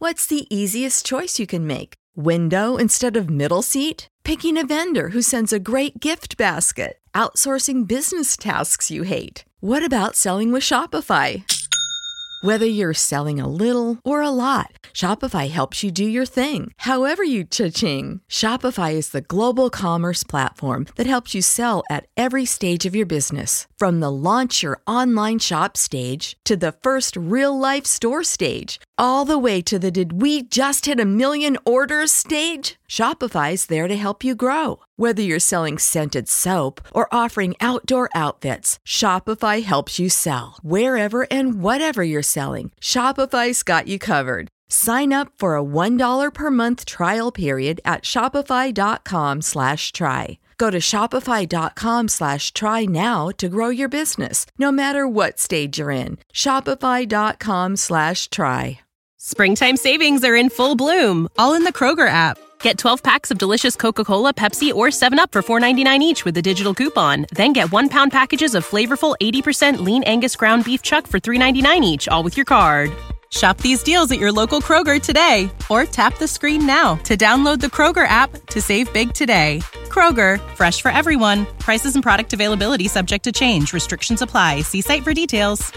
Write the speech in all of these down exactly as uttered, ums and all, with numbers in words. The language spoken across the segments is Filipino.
What's the easiest choice you can make? Window instead of middle seat? Picking a vendor who sends a great gift basket? Outsourcing business tasks you hate? What about selling with Shopify? Whether you're selling a little or a lot, Shopify helps you do your thing, however you cha-ching. Shopify is the global commerce platform that helps you sell at every stage of your business. From the launch your online shop stage to the first real-life store stage, all the way to the did we just hit a million orders stage. Shopify's there to help you grow. Whether you're selling scented soap or offering outdoor outfits, Shopify helps you sell. Wherever and whatever you're selling, Shopify's got you covered. Sign up for a one dollar per month trial period at shopify.com slash try. Go to shopify.com slash try now to grow your business, no matter what stage you're in. Shopify.com slash try. Springtime savings are in full bloom, all in the Kroger app. Get twelve packs of delicious Coca-Cola, Pepsi, or seven up for four ninety-nine each with a digital coupon. Then get one-pound packages of flavorful eighty percent lean Angus ground beef chuck for three ninety-nine each, all with your card. Shop these deals at your local Kroger today, or tap the screen now to download the Kroger app to save big today. Kroger, fresh for everyone. Prices and product availability subject to change. Restrictions apply. See site for details.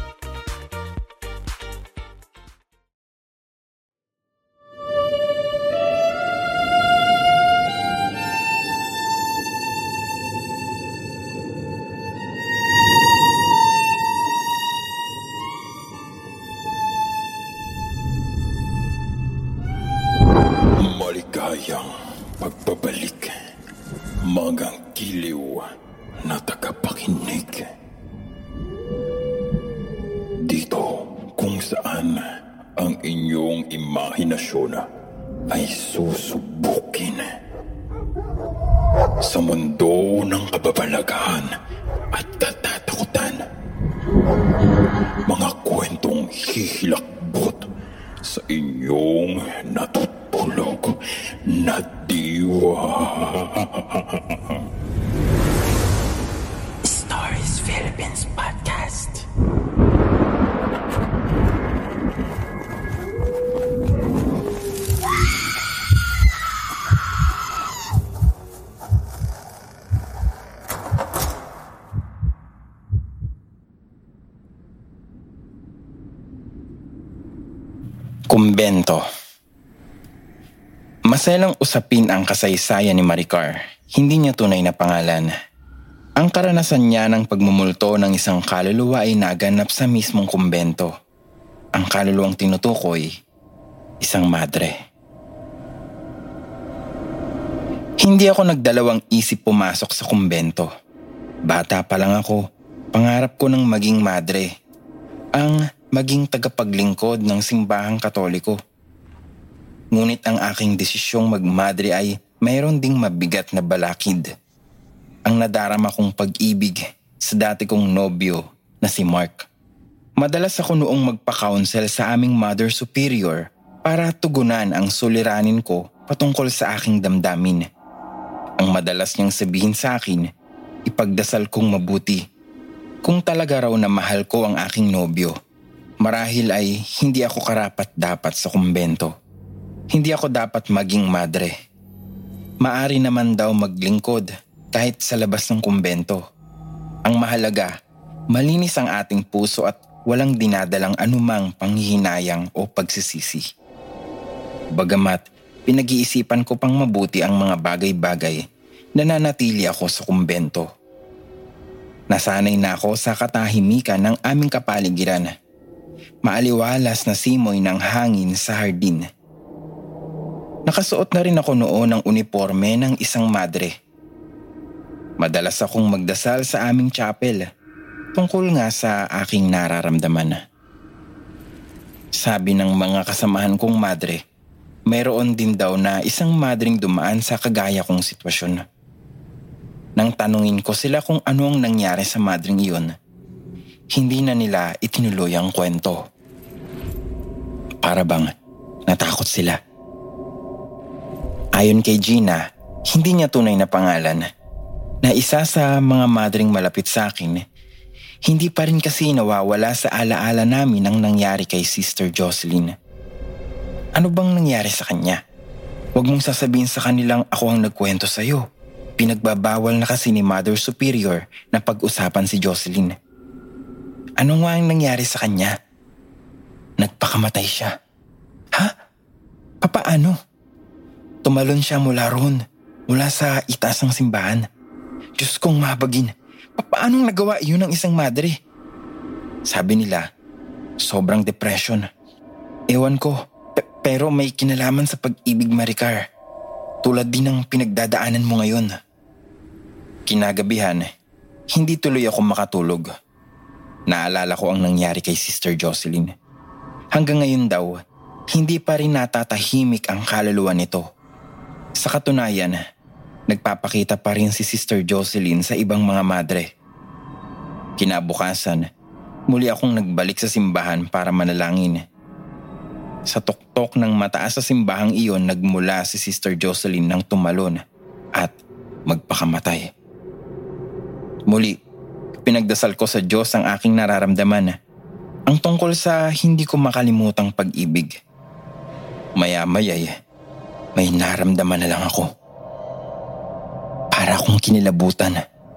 Maligayang pagbabalik, magang giliw na tagapakinig. Dito kung saan ang inyong imahinasyon ay susubukin. Sa mundo ng kababalaghan at katatakutan, mga kwentong hihilakbot sa inyong natutulog na diwa. Stories Philippines Podcast. Kumbento. Maselang usapin ang kasaysayan ni Maricar. Hindi niya tunay na pangalan. Ang karanasan niya ng pagmumulto ng isang kaluluwa ay naganap sa mismong kumbento. Ang kaluluwang tinutukoy, isang madre. Hindi ako nagdalawang isip pumasok sa kumbento. Bata pa lang ako, pangarap ko ng maging madre. Ang maging tagapaglingkod ng simbahang Katoliko. Ngunit ang aking desisyong magmadre ay mayroon ding mabigat na balakid. Ang nadarama kong pag-ibig sa dati kong nobyo na si Mark. Madalas ako noong magpa-counsel sa aming Mother Superior para tugunan ang suliranin ko patungkol sa aking damdamin. Ang madalas niyang sabihin sa akin, ipagdasal kong mabuti. Kung talaga raw na mahal ko ang aking nobyo, marahil ay hindi ako karapat-dapat sa kumbento. Hindi ako dapat maging madre. Maari naman daw maglingkod kahit sa labas ng kumbento. Ang mahalaga, malinis ang ating puso at walang dinadalang anumang panghihinayang o pagsisisi. Bagamat pinag-iisipan ko pang mabuti ang mga bagay-bagay, nananatili ako sa kumbento. Nasanay na ako sa katahimikan ng aming kapaligiran. Maaliwalas na simoy ng hangin sa hardin. Nakasuot na rin ako noon ng uniforme ng isang madre. Madalas akong magdasal sa aming chapel tungkol nga sa aking nararamdaman. Sabi ng mga kasamahan kong madre, mayroon din daw na isang madring dumaan sa kagaya kong sitwasyon. Nang tanungin ko sila kung ano ang nangyari sa madring iyon, hindi na nila itinuloy ang kwento. Para bang natakot sila. Ayon kay Gina, hindi niya tunay na pangalan, na isa sa mga madring malapit sa akin, hindi pa rin kasi nawawala sa alaala namin ang nangyari kay Sister Jocelyn. Ano bang nangyari sa kanya? Huwag mong sasabihin sa kanilang ako ang nagkwento sa'yo. Pinagbabawal na kasi ni Mother Superior na pag-usapan si Jocelyn. Ano nga ang nangyari sa kanya? Nagpakamatay siya. Ha? Papaano? Tumalon siya mula roon, mula sa itaas ng simbahan. Diyos kong mabagin, papaanong nagawa iyon ng isang madre? Sabi nila, sobrang depression. Ewan ko, pe- pero may kinalaman sa pag-ibig, Maricar. Tulad din ng pinagdadaanan mo ngayon. Kinagabihan, hindi tuloy ako makatulog. Naalala ko ang nangyari kay Sister Jocelyn. Hanggang ngayon daw, hindi pa rin natatahimik ang kaluluwa nito. Sa katunayan, nagpapakita pa rin si Sister Jocelyn sa ibang mga madre. Kinabukasan, muli akong nagbalik sa simbahan para manalangin. Sa tuktok ng mataas sa simbahang iyon nagmula si Sister Jocelyn nang tumalon at magpakamatay. Muli, pinagdasal ko sa Diyos ang aking nararamdaman, ang tungkol sa hindi ko makalimutang pag-ibig. Maya-maya'y may naramdaman na lang ako. Para akong kinilabutan.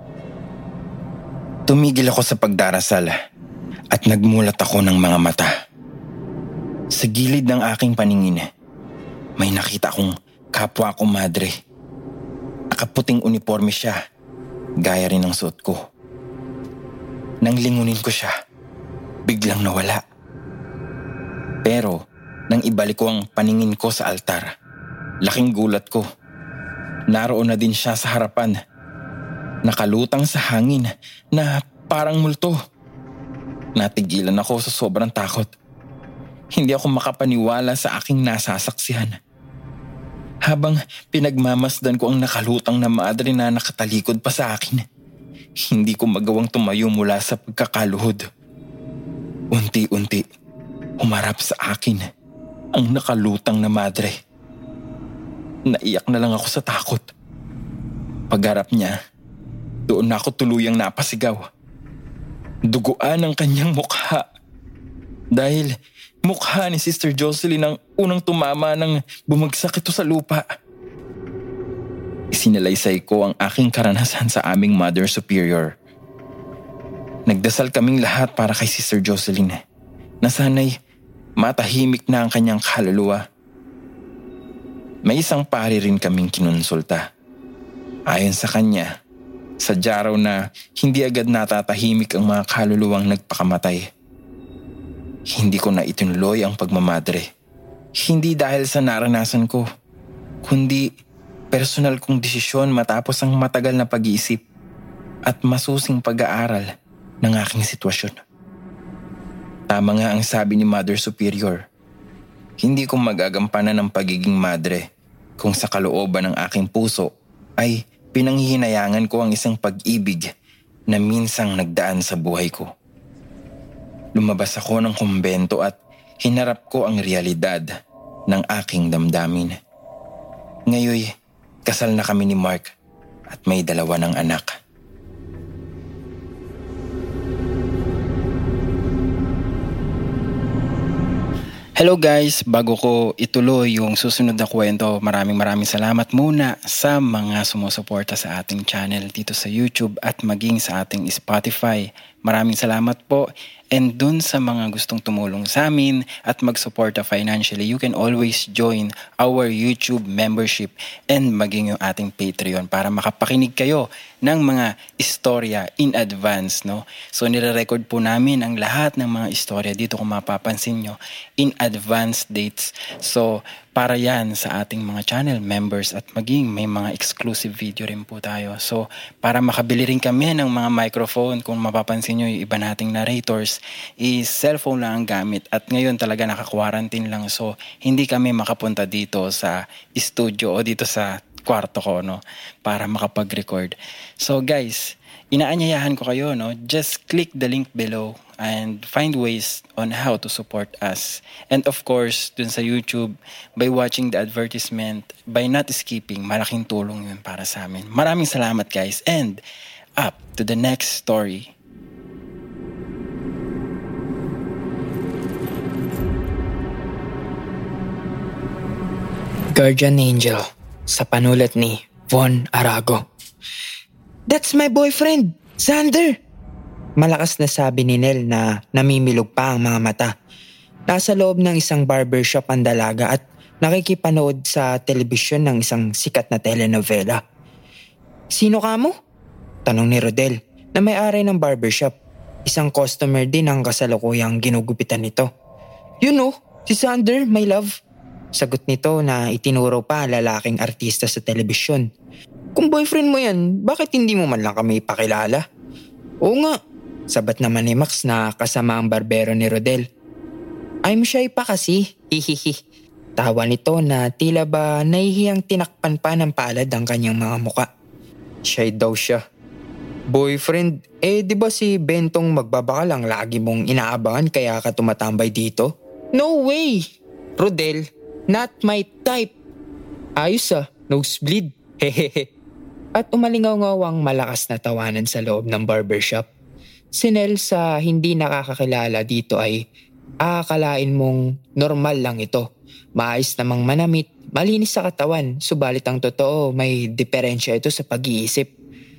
Tumigil ako sa pagdarasal at nagmulat ako ng mga mata. Sa gilid ng aking paningin, may nakita akong kapwa ko madre. Nakaputing uniforme siya, gaya rin ng suot ko. Nang lingunin ko siya, biglang nawala. Pero nang ibalik ko ang paningin ko sa altar, laking gulat ko. Naroon na din siya sa harapan, nakalutang sa hangin na parang multo. Natigilan ako sa sobrang takot. Hindi ako makapaniwala sa aking nasasaksihan. Habang pinagmamasdan ko ang nakalutang na madre na nakatalikod pa sa akin, hindi ko magawang tumayo mula sa pagkakaluhod. Unti-unti, humarap sa akin ang nakalutang na madre. Naiyak na lang ako sa takot. Pagharap niya, doon na ako tuluyang napasigaw. Duguan ang kanyang mukha. Dahil mukha ni Sister Jocelyn ang unang tumama nang bumagsak ito sa lupa. Isinalaysay ko ang aking karanasan sa aming Mother Superior. Nagdasal kaming lahat para kay Sister Jocelyn na sana'y matahimik na ang kanyang kaluluwa. May isang pari rin kaming kinonsulta. Ayon sa kanya, sadya raw na hindi agad natatahimik ang mga kaluluwang nagpakamatay. Hindi ko na itinuloy ang pagmamadre. Hindi dahil sa naranasan ko, kundi personal kong desisyon matapos ang matagal na pag-iisip at masusing pag-aaral ng aking sitwasyon. Tama nga ang sabi ni Mother Superior. Hindi ko magagampanan ang pagiging madre kung sa kalooban ng aking puso ay pinanghihinayangan ko ang isang pag-ibig na minsang nagdaan sa buhay ko. Lumabas ako ng kumbento at hinarap ko ang realidad ng aking damdamin. Ngayoy, kasal na kami ni Mark at may dalawa ng anak. Hello guys, bago ko ituloy yung susunod na kwento, maraming maraming salamat muna sa mga sumusuporta sa ating channel dito sa YouTube at maging sa ating Spotify. Maraming salamat po. And dun sa mga gustong tumulong sa amin at magsuporta financially, you can always join our YouTube membership and maging yung ating Patreon para makapakinig kayo ng mga istorya in advance, no? So nire-record po namin ang lahat ng mga istorya dito kung mapapansin nyo in advance dates. So para yan sa ating mga channel members at maging may mga exclusive video rin po tayo. So para makabili rin kami ng mga microphone, kung mapapansin nyo yung iba nating narrators is cellphone lang ang gamit at ngayon talaga naka-quarantine lang, so hindi kami makapunta dito sa studio o dito sa kwarto ko, no, para makapag-record. So guys, inaanyayahan ko kayo, no, just click the link below and find ways on how to support us. And of course, dun sa YouTube, by watching the advertisement, by not skipping, malaking tulong yun para sa amin. Maraming salamat guys, and up to the next story. Guardian Angel sa panulat ni Von Arago. That's my boyfriend, Xander! Malakas na sabi ni Nel na namimilog pa ang mga mata. Nasa loob ng isang barbershop ang dalaga at nakikipanood sa telebisyon ng isang sikat na telenovela. Sino ka mo? Tanong ni Rodel na may-ari ng barbershop. Isang customer din ang kasalukuyang ginugupitan nito. You know, si Xander, my love. Sagot nito na itinuro pa lalaking artista sa telebisyon. Kung boyfriend mo yan, bakit hindi mo man lang kami ipakilala? Oo nga, sabat naman ni Max na kasama ang barbero ni Rodel. I'm shy pa kasi, hihihi. Tawa nito na tila ba nahihiyang tinakpan pa ng palad ang kanyang mga muka. Shy daw siya. Boyfriend, eh di ba si Bentong magbabakal ang lagi mong inaabangan kaya ka tumatambay dito? No way! Rodel, not my type. Ayos ah, nosebleed. Hehehe. At umalingaw-ngaw ang malakas na tawanan sa loob ng barbershop. Si Nel sa hindi nakakakilala dito ay aakalain mong normal lang ito. Maayos namang manamit, malinis sa katawan, subalit ang totoo may diferensya ito sa pag-iisip.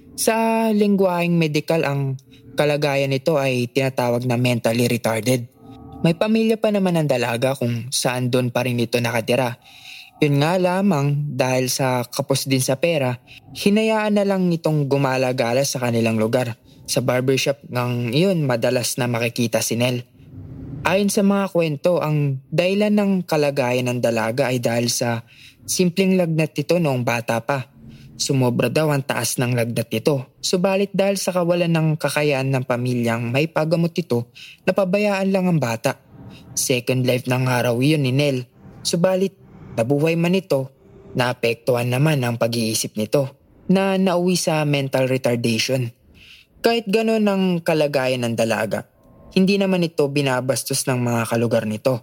Sa lengguaheng medikal ang kalagayan nito ay tinatawag na mentally retarded. May pamilya pa naman ang dalaga kung saan doon pa rin ito nakatira. Yun nga lamang dahil sa kapos din sa pera, hinayaan na lang itong gumala-gala sa kanilang lugar. Sa barbershop ng iyon madalas na makikita si Nel. Ayon sa mga kwento, ang dahilan ng kalagayan ng dalaga ay dahil sa simpleng lagnat ito noong bata pa. Sumobra daw ang taas ng lagnat nito. Subalit dahil sa kawalan ng kakayaan ng pamilyang may pagamot ito, napabayaan lang ang bata. Second life ng araw iyon ni Nel. Subalit nabuhay man ito, naapektuhan naman ang pag-iisip nito na nauwi sa mental retardation. Kahit gano'n ang kalagayan ng dalaga, hindi naman ito binabastos ng mga kalugar nito.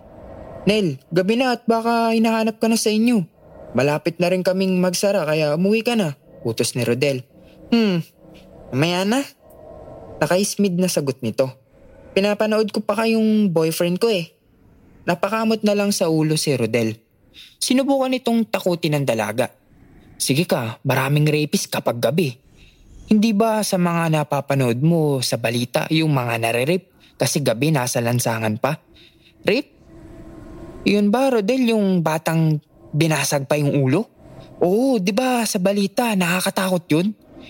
Nel, gabi na at baka hinahanap ka na sa inyo. Malapit na rin kaming magsara kaya umuwi ka na, utos ni Rodel. Hmm, mamaya na. Nakaismid na sagot nito. Pinapanood ko pa kayong boyfriend ko eh. Napakamot na lang sa ulo si Rodel. Sinubukan itong takutin ng dalaga. Sige ka, maraming rapist kapag gabi. Hindi ba sa mga napapanood mo sa balita yung mga nare-rape kasi gabi nasa lansangan pa? Rape? Yun ba, Rodel, yung batang binasag pa yung ulo? Oo, di ba sa balita nakakatakot yun?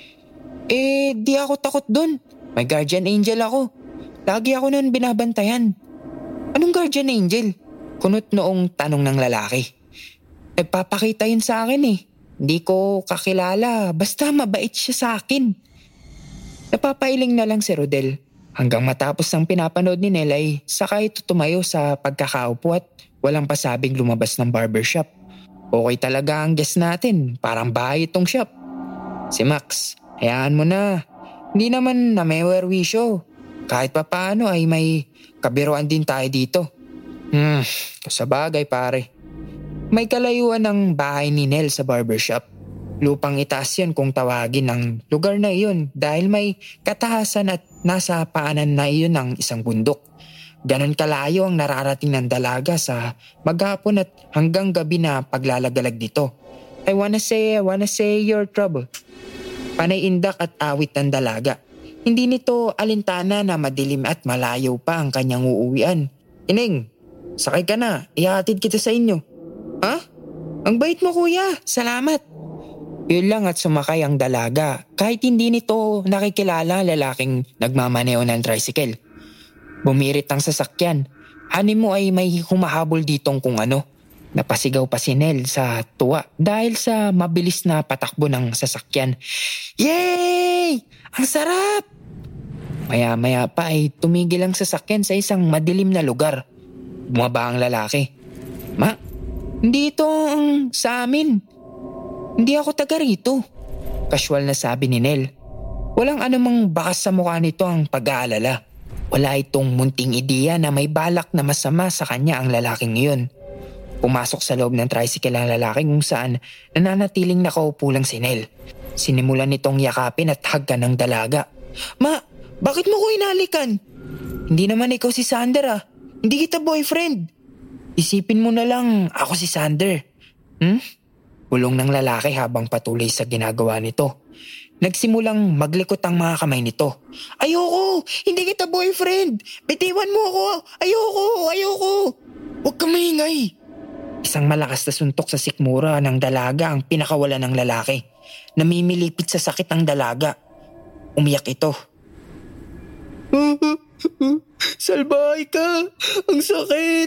Eh, di ako takot dun. May guardian angel ako. Lagi ako nun binabantayan. Anong guardian angel? Kunot noong tanong ng lalaki. Nagpapakita yun sa akin eh. Hindi ko kakilala, basta mabait siya sa akin. Napapailing na lang si Rodel. Hanggang matapos ang pinapanood ni Nel ay saka ito tumayo sa pagkakaupo at walang pasabing lumabas ng barbershop. Okay talaga ang guest natin, parang bahay itong shop. Si Max, hayaan mo na. Hindi naman na may werwisyo. Kahit pa paano ay may kabiruan din tayo dito. Hmm, sa bagay pare. May kalayuan ng bahay ni Nel sa barbershop. Lupang itaas yan kung tawagin ng lugar na iyon dahil may katahasan at nasa paanan na iyon ng isang bundok. Ganon kalayo ang nararating ng dalaga sa maghapon at hanggang gabi na paglalagalag dito. I wanna say, I wanna say your trouble. Panay indak at awit ng dalaga. Hindi nito alintana na madilim at malayo pa ang kanyang uuwian. Ining, sakay ka na, ihatid kita sa inyo. Ha? Ang bait mo kuya, salamat. Yun lang at sumakay ang dalaga kahit hindi nito nakikilala lalaking nagmamaneo ng tricycle. Bumirit ang sasakyan. Ani mo ay may humahabol ditong kung ano. Napasigaw pa si Nel sa tuwa dahil sa mabilis na patakbo ng sasakyan. Yay! Ang sarap! Maya-maya pa ay tumigil ang sasakyan sa isang madilim na lugar. Bumaba ang lalaki. Ma, hindi ito ang sa amin. Hindi ako taga rito. Casual na sabi ni Nel. Walang anumang bakas sa mukha nito ang pag-aalala. Wala itong munting ideya na may balak na masama sa kanya ang lalaking iyon. Pumasok sa loob ng tricycle ang lalaki kung saan nananatiling nakaupo lang si Nel. Sinimulan nitong yakapin at hagkan ng dalaga. Ma, bakit mo ko inalikan? Hindi naman ikaw si Xander ah. Hindi kita boyfriend. Isipin mo na lang ako si Xander. Hmm? Bulong ng lalaki habang patuloy sa ginagawa nito. Nagsimulang maglikot ang mga kamay nito. Ayoko! Hindi kita boyfriend! Bitiwan mo ako! Ayoko! Ayoko! Huwag ka maingay! Isang malakas na suntok sa sikmura ng dalaga ang pinakawala ng lalaki. Namimilipit sa sakit ng dalaga. Umiyak ito. Salbahay ka! Ang sakit!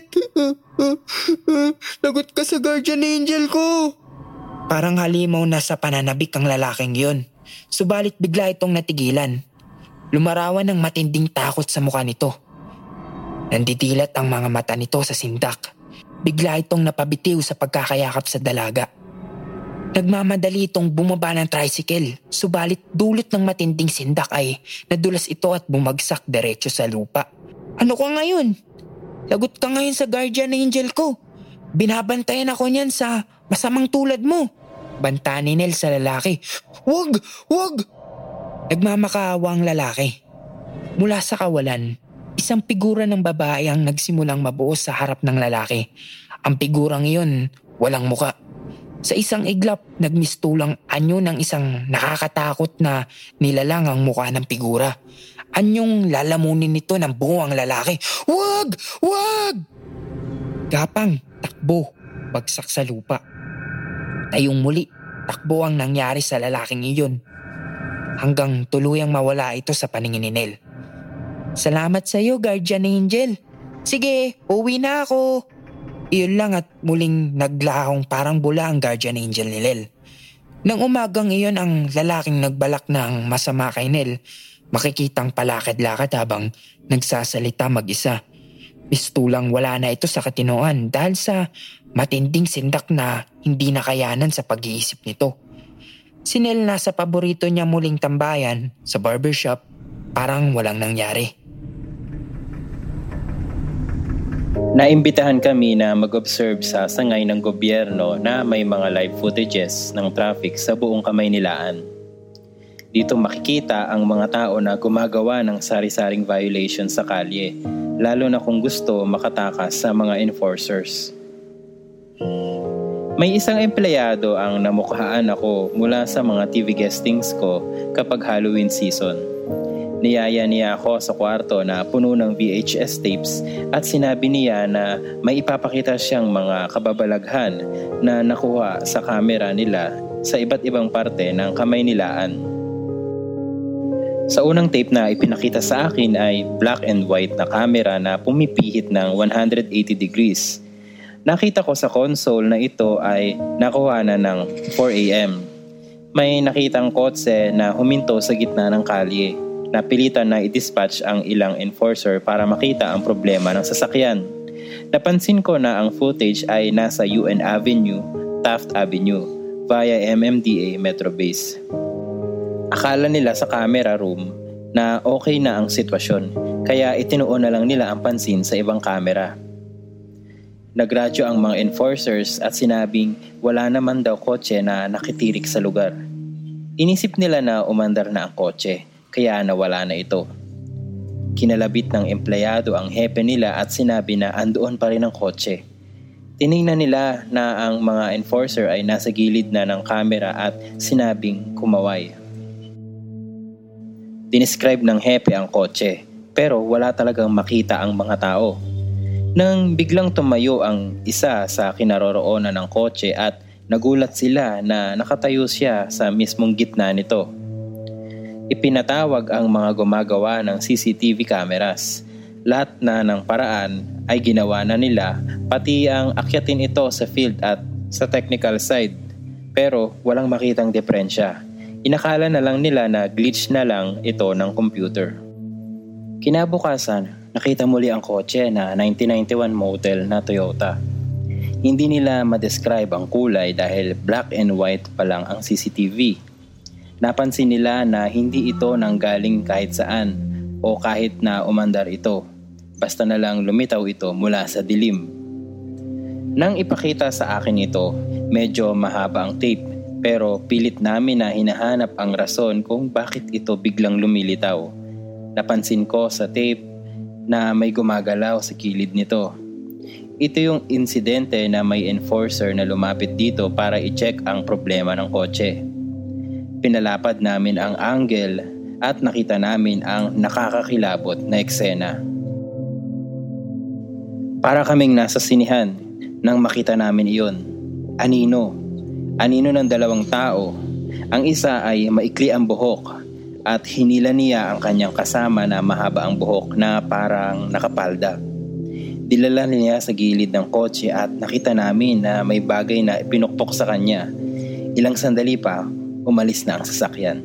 Lagot ka sa guardian angel ko! Parang halimaw na sa pananabik ang lalaking yun. Subalit bigla itong natigilan. Lumarawan ng matinding takot sa mukha nito. Nandidilat ang mga mata nito sa sindak. Bigla itong napabitiw sa pagkakayakap sa dalaga. Nagmamadali itong bumaba ng tricycle. Subalit dulot ng matinding sindak ay nadulas ito at bumagsak diretso sa lupa. Ano ka ngayon? Lagot ka ngayon sa guardian angel ko. Binabantayan ako niyan sa masamang tulad mo. Banta ni Nel sa lalaki. Wag! Wag! Nagmamakaawa ang lalaki. Mula sa kawalan, isang figura ng babae ang nagsimulang mabuo sa harap ng lalaki. Ang figurang iyon, walang muka. Sa isang iglap, nagmistulang anyo ng isang nakakatakot na nilalang ang mukha ng figura. Anyong lalamunin nito ng buo ang lalaki. Wag! Wag! Gapang, takbo, bagsak sa lupa. Tayong muli, takbo ang nangyari sa lalaking iyon. Hanggang tuluyang mawala ito sa paningin ni Nel. Salamat sa iyo, guardian angel. Sige, uwi na ako. Iyon lang at muling naglahong parang bula ang guardian angel ni Nel. Nang umagang iyon ang lalaking nagbalak ng masama kay Nel, makikitang palakad-lakad habang nagsasalita mag-isa. Pistulang wala na ito sa katinoan dahil sa matinding sindak na hindi nakayanan sa pag-iisip nito. Si Nel nasa paborito niya muling tambayan sa barbershop, parang walang nangyari. Naimbitahan kami na mag-observe sa sangay ng gobyerno na may mga live footages ng traffic sa buong Kamaynilaan. Dito makikita ang mga tao na gumagawa ng sari-saring violation sa kalye, lalo na kung gusto makatakas sa mga enforcers. May isang empleyado ang namukhaan ako mula sa mga T V guestings ko kapag Halloween season. Niyaya niya ako sa kwarto na puno ng V H S tapes at sinabi niya na may ipapakita siyang mga kababalaghan na nakuha sa kamera nila sa iba't ibang parte ng Kamaynilaan. Sa unang tape na ipinakita sa akin ay black and white na camera na pumipihit ng one hundred eighty degrees. Nakita ko sa console na ito ay nakuha na ng four a.m. May nakitang kotse na huminto sa gitna ng kalye. Napilitan na i-dispatch ang ilang enforcer para makita ang problema ng sasakyan. Napansin ko na ang footage ay nasa U N Avenue, Taft Avenue, via M M D A Metro Base. Akala nila sa camera room na okay na ang sitwasyon, kaya itinuon na lang nila ang pansin sa ibang camera. Nagradyo ang mga enforcers at sinabing wala naman daw kotse na nakitirik sa lugar. Inisip nila na umandar na ang kotse, kaya nawala na ito. Kinalabit ng empleyado ang hepe nila at sinabi na andoon pa rin ang kotse. Tiningnan nila na ang mga enforcer ay nasa gilid na ng kamera at sinabing kumaway. Dinescribe ng hepe ang kotse, pero wala talagang makita ang mga tao. Nang biglang tumayo ang isa sa kinaroroonan ng kotse at nagulat sila na nakatayo siya sa mismong gitna nito. Ipinatawag ang mga gumagawa ng C C T V cameras. Lahat na ng paraan ay ginawa na nila, pati ang akyatin ito sa field at sa technical side. Pero walang makitang diferensya. Inakala na lang nila na glitch na lang ito ng computer. Kinabukasan, nakita muli ang kotse na nineteen ninety-one model na Toyota. Hindi nila ma-describe ang kulay dahil black and white pa lang ang C C T V. Napansin nila na hindi ito nanggaling kahit saan o kahit na umandar ito. Basta na lang lumitaw ito mula sa dilim. Nang ipakita sa akin ito, medyo mahaba ang tape, pero pilit namin na hinahanap ang rason kung bakit ito biglang lumilitaw. Napansin ko sa tape na may gumagalaw sa kilid nito. Ito yung insidente na may enforcer na lumapit dito para i-check ang problema ng kotse. Pinalapad namin ang angle at nakita namin ang nakakakilabot na eksena. Para kaming nasa sinihan nang makita namin iyon. Anino. Anino ng dalawang tao. Ang isa ay maikli ang buhok at hinila niya ang kanyang kasama na mahaba ang buhok na parang nakapalda. Dilala niya sa gilid ng kotse at nakita namin na may bagay na pinukpok sa kanya. Ilang sandali pa, umalis na ang sasakyan.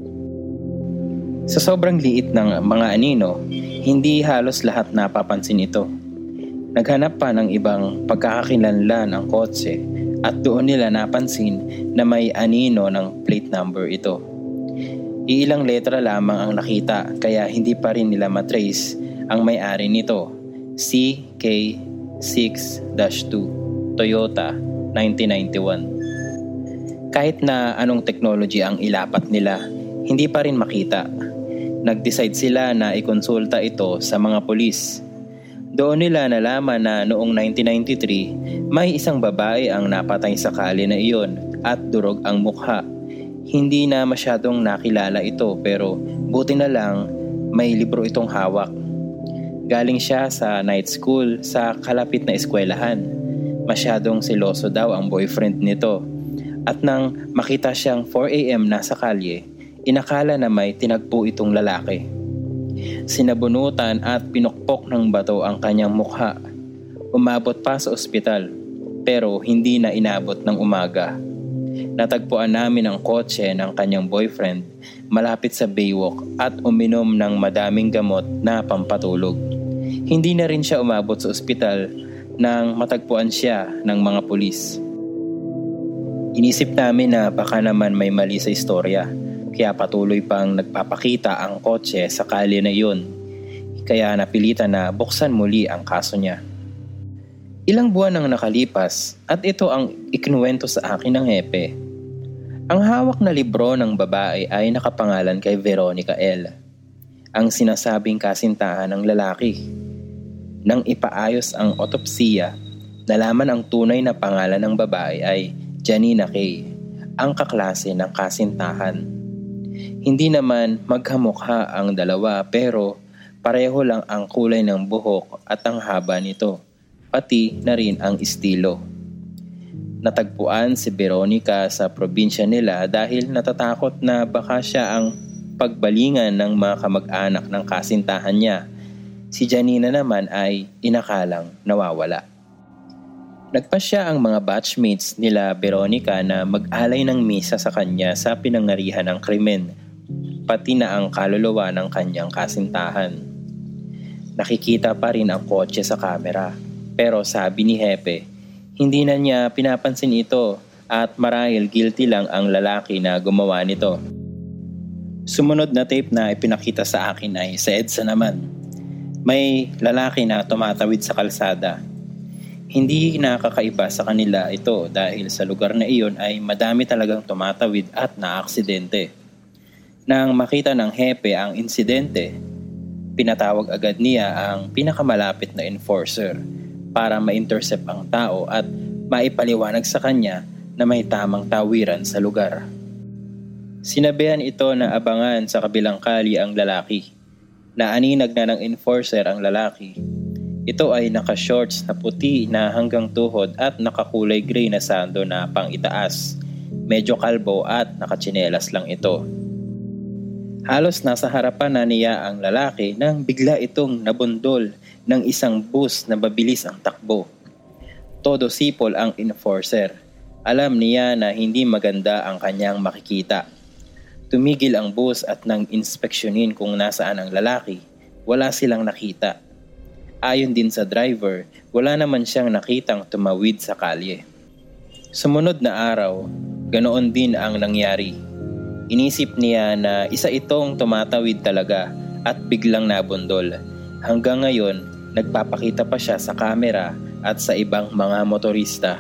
Sa sobrang liit ng mga anino, hindi halos lahat napapansin ito. Naghanap pa ng ibang pagkakakilanlan ang kotse at doon nila napansin na may anino ng plate number ito. Iilang letra lamang ang nakita kaya hindi pa rin nila matrace ang may-ari nito. C K six dash two Toyota nineteen ninety-one. Kahit na anong technology ang ilapat nila, hindi pa rin makita. Nag-decide sila na ikonsulta ito sa mga pulis. Doon nila nalaman na noong nineteen ninety-three, may isang babae ang napatay sa kalye na iyon at durog ang mukha. Hindi na masyadong nakilala ito pero buti na lang may libro itong hawak. Galing siya sa night school sa kalapit na eskwelahan. Masyadong seloso daw ang boyfriend nito. At nang makita siyang four a.m. nasa kalye, inakala na may tinagpo itong lalaki. Sinabunutan at pinukpok ng bato ang kanyang mukha. Umabot pa sa ospital pero hindi na inabot ng umaga. Natagpuan namin ang kotse ng kanyang boyfriend malapit sa Baywalk at uminom ng madaming gamot na pampatulog. Hindi na rin siya umabot sa ospital nang matagpuan siya ng mga pulis. Inisip namin na baka naman may mali sa istorya, kaya patuloy pang nagpapakita ang kotse sa kalye na iyon. Kaya napilitan na buksan muli ang kaso niya. Ilang buwan ang nakalipas at ito ang ikinuwento sa akin ng hepe. Ang hawak na libro ng babae ay nakapangalan kay Veronica L., ang sinasabing kasintahan ng lalaki. Nang ipaayos ang otopsiya, nalaman ang tunay na pangalan ng babae ay Janina K., ang kaklase ng kasintahan. Hindi naman magkamukha ang dalawa pero pareho lang ang kulay ng buhok at ang haba nito, pati na rin ang estilo. Natagpuan si Veronica sa probinsya nila dahil natatakot na baka siya ang pagbalingan ng mga kamag-anak ng kasintahan niya. Si Janina naman ay inakalang nawawala. Nagpasya ang mga batchmates nila Veronica na mag-alay ng misa sa kanya sa pinangarihan ng krimen, pati na ang kaluluwa ng kanyang kasintahan. Nakikita pa rin ang kotse sa kamera, pero sabi ni Hepe, hindi na niya pinapansin ito at marahil guilty lang ang lalaki na gumawa nito. Sumunod na tape na ipinakita sa akin ay sa EDSA naman. May lalaki na tumatawid sa kalsada. Hindi nakakaiba sa kanila ito dahil sa lugar na iyon ay madami talagang tumatawid at naaksidente. Nang makita ng Hepe ang insidente, pinatawag agad niya ang pinakamalapit na enforcer para ma-intercept ang tao at maipaliwanag sa kanya na may tamang tawiran sa lugar. Sinabihan ito na abangan sa kabilang kali ang lalaki. Naaninag na ng enforcer ang lalaki. Ito ay naka-shorts na puti na hanggang tuhod at nakakulay gray na sando na pang itaas. Medyo kalbo at nakatsinelas lang ito. Halos nasa harapan na niya ang lalaki nang bigla itong nabundol ng isang bus na mabilis ang takbo. Todo sipol ang enforcer. Alam niya na hindi maganda ang kanyang makikita. Tumigil ang bus at nang inspeksyonin kung nasaan ang lalaki, wala silang nakita. Ayon din sa driver, wala naman siyang nakitang tumawid sa kalye. Sumunod na araw, ganoon din ang nangyari. Inisip niya na isa itong tumatawid talaga at biglang nabundol. Hanggang ngayon, nagpapakita pa siya sa kamera at sa ibang mga motorista.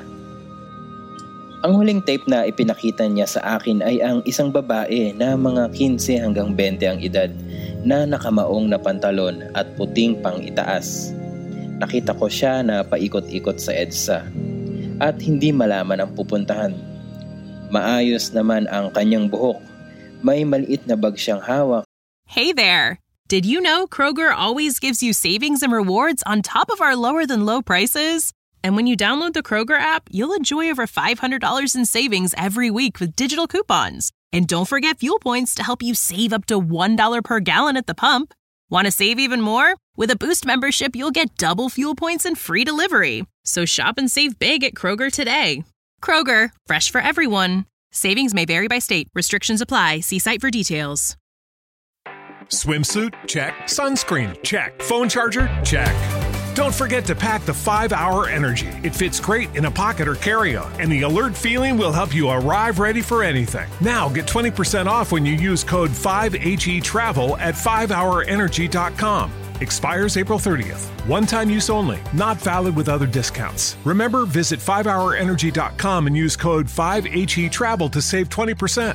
Ang huling tape na ipinakita niya sa akin ay ang isang babae na mga fifteen hanggang twenty ang edad na nakamaong na pantalon at puting pang itaas. nakita ko siya na paikot-ikot sa EDSA at hindi malaman ang pupuntahan. Maayos naman ang kanyang buhok. May maliit na bag siyang hawak. Hey there! Did you know Kroger always gives you savings and rewards on top of our lower-than-low prices? And when you download the Kroger app, you'll enjoy over five hundred dollars in savings every week with digital coupons. And don't forget fuel points to help you save up to one dollar per gallon at the pump. Want to save even more? With a Boost membership, you'll get double fuel points and free delivery. So shop and save big at Kroger today. Kroger, fresh for everyone. Savings may vary by state. Restrictions apply. See site for details. Swimsuit? Check. Sunscreen? Check. Phone charger? Check. Don't forget to pack the five hour Energy. It fits great in a pocket or carry-on, and the alert feeling will help you arrive ready for anything. Now get twenty percent off when you use code five H E travel at five hour energy dot com. Expires April thirtieth. One-time use only. Not valid with other discounts. Remember, visit five hour energy dot com and use code five H E travel to save twenty percent.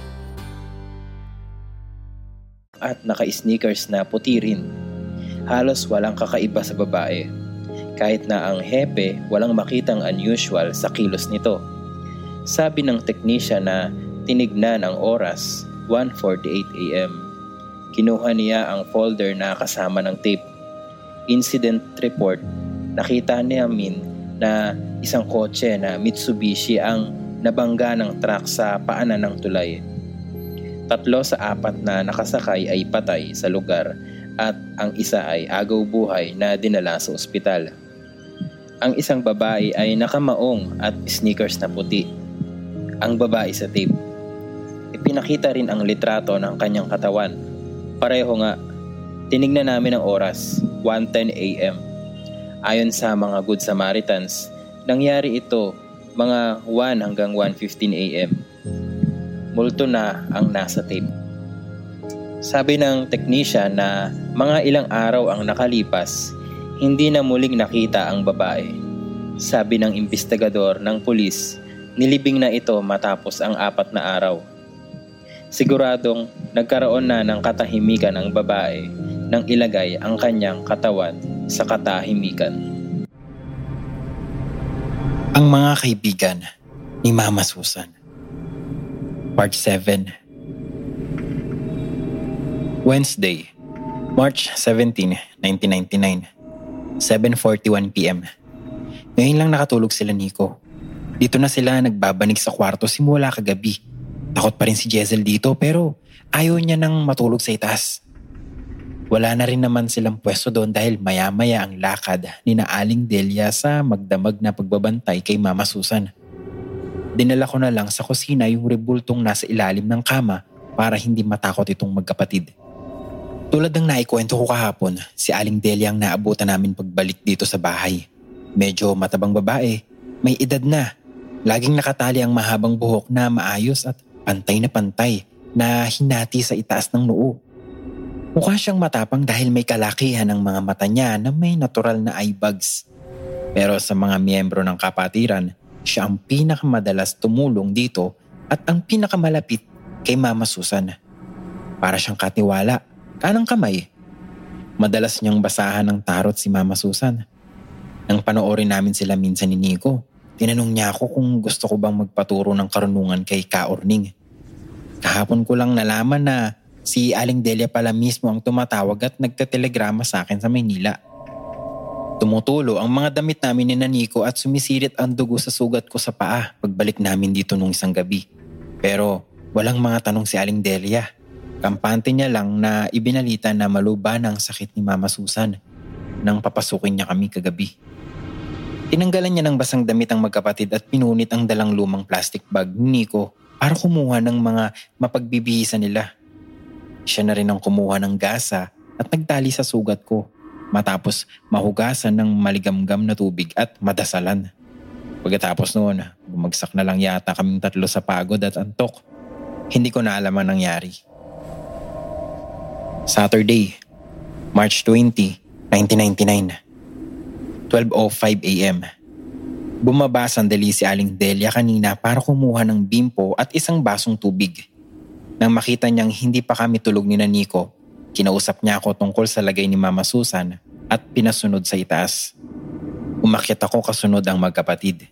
At naka-sneakers na puti rin. Halos walang kakaiba sa babae. Kahit na ang hepe walang makitang unusual sa kilos nito. Sabi ng teknisya na tinignan ang oras, one forty-eight a.m. Kinuha niya ang folder na kasama ng tape. Incident report, nakita niya min na isang kotse na Mitsubishi ang nabangga ng truck sa paanan ng tulay. Tatlo sa apat na nakasakay ay patay sa lugar at ang isa ay agaw buhay na dinala sa ospital. Ang isang babae ay nakamaong at sneakers na puti. Ang babae sa tape. Ipinakita rin ang litrato ng kanyang katawan. Pareho nga, tinignan namin ang oras, one ten a.m. Ayon sa mga Good Samaritans, nangyari ito mga one hanggang one fifteen a.m. Multo na ang nasa tape. Sabi ng teknisya na mga ilang araw ang nakalipas, hindi na muling nakita ang babae. Sabi ng imbestigador ng pulis, nilibing na ito matapos ang apat na araw. Siguradong nagkaroon na ng katahimikan ang babae nang ilagay ang kanyang katawan sa katahimikan. Ang mga kaibigan ni Mama Susan. Part seven. Wednesday, March seventeenth, nineteen ninety-nine, seven forty-one p.m. Ngayon lang nakatulog sila Nico. Dito na sila nagbabanig sa kwarto simula kagabi. Takot pa rin si Jezzel dito pero ayaw niya nang matulog sa itaas. Wala na rin naman silang pwesto doon dahil maya-maya ang lakad ni na Aling Delia sa magdamag na pagbabantay kay Mama Susan. Dinala ko na lang sa kusina yung rebultong nasa ilalim ng kama para hindi matakot itong magkapatid. Tulad ng naikwento ko kahapon, si Aling Delia ang naabutan namin pagbalik dito sa bahay. Medyo matabang babae, may edad na. Laging nakatali ang mahabang buhok na maayos at pantay na pantay na hinati sa itaas ng noo. Mukha siyang matapang dahil may kalakihan ang mga mata niya na may natural na eye bags. Pero sa mga miyembro ng kapatiran, siya ang pinakamadalas tumulong dito at ang pinakamalapit kay Mama Susan. Para siyang katiwala, kanang kamay. Madalas niyang basahan ng tarot si Mama Susan. Nang panoorin namin sila minsan ni Nico, tinanong niya ako kung gusto ko bang magpaturo ng karunungan kay Ka Orning. Kahapon ko lang nalaman na si Aling Delia pala mismo ang tumatawag at nagtetelegrama sa akin sa Maynila. Tumutulo ang mga damit namin ni Nico at sumisirit ang dugo sa sugat ko sa paa pagbalik namin dito nung isang gabi. Pero walang mga tanong si Aling Delia. Kampante niya lang na ibinalita na maluba ng sakit ni Mama Susan nang papasukin niya kami kagabi. Tinanggalan niya ng basang damit ang magkapatid at pinunit ang dalang lumang plastic bag ni Nico para kumuha ng mga mapagbibihisan nila. Siya na rin ang kumuha ng gasa at nagtali sa sugat ko matapos mahugasan ng maligamgam na tubig at madasalan. Pagkatapos noon, bumagsak na lang yata kaming tatlo sa pagod at antok. Hindi ko na alam ang nangyari. Saturday, March twentieth, nineteen ninety-nine, twelve oh five a.m. Bumaba sandali si Aling Delia kanina para kumuha ng bimpo at isang basong tubig. Nang makita niyang hindi pa kami tulog ni Nico, kinausap niya ako tungkol sa lagay ni Mama Susan at pinasunod sa itaas. Umakyat ako kasunod ang magkapatid.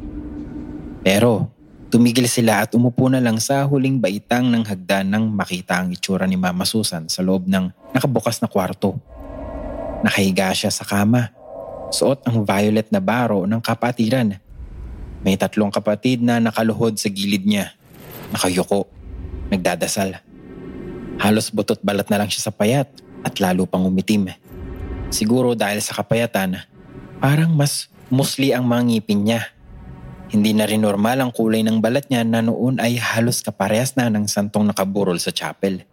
Pero tumigil sila at umupo na lang sa huling baitang ng hagdan nang makita ang itsura ni Mama Susan sa loob ng nakabukas na kwarto. Nakahiga siya sa kama. Suot ang violet na baro ng kapatiran. May tatlong kapatid na nakaluhod sa gilid niya. Nakayuko, nagdadasal. Halos butot balat na lang siya sa payat at lalo pang umitim. Siguro dahil sa kapayatan, parang mas musli ang mga ngipin niya. Hindi na rin normal ang kulay ng balat niya na noon ay halos kaparehas na ng santong nakaburol sa chapel.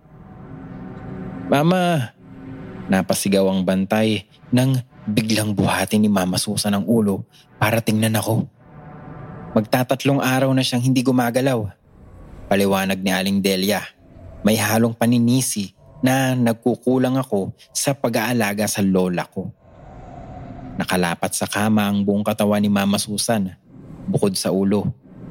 "Mama!" Napasigaw ang bantay nang biglang buhati ni Mama Susan ang ulo para tingnan ako. Magtatatlong araw na siyang hindi gumagalaw. Paliwanag ni Aling Delia, may halong paninisi na nagkukulang ako sa pag-aalaga sa lola ko. Nakalapat sa kama ang buong katawan ni Mama Susan, bukod sa ulo.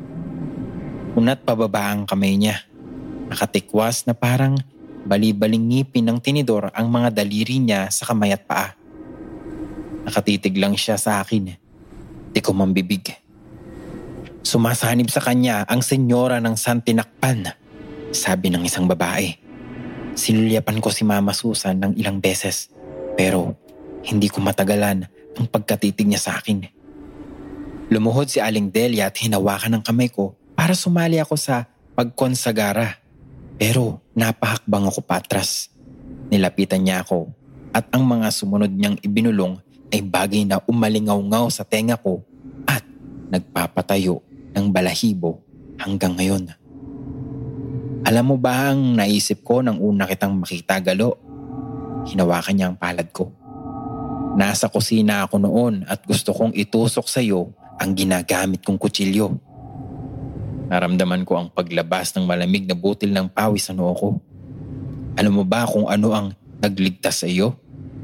Unat pababa ang kamay niya. Nakatikwas na parang bali-baling ngipin ng tinidor ang mga daliri niya sa kamay at paa. Nakatitig lang siya sa akin. Di ko mambibig. Sumasanib sa kanya ang senyora ng San Tinakpan, sabi ng isang babae. Sinulyapan ko si Mama Susan ng ilang beses, pero hindi ko matagalan ang pagkatitig niya sa akin. Lumuhod si Aling Delia at hinawakan ang kamay ko para sumali ako sa pagkonsagara. Pero napahakbang ako patras. Nilapitan niya ako at ang mga sumunod niyang ibinulong ay bagay na umalingaw-ngaw sa tenga ko at nagpapatayo ng balahibo hanggang ngayon. Alam mo ba ang naisip ko nang una kitang makita, Galo? Hinawakan niya ang palad ko. Nasa kusina ako noon at gusto kong itusok sa iyo ang ginagamit kong kutsilyo. Naramdaman ko ang paglabas ng malamig na butil ng pawis sa noo ko. Alam mo ba kung ano ang nagligtas sa iyo?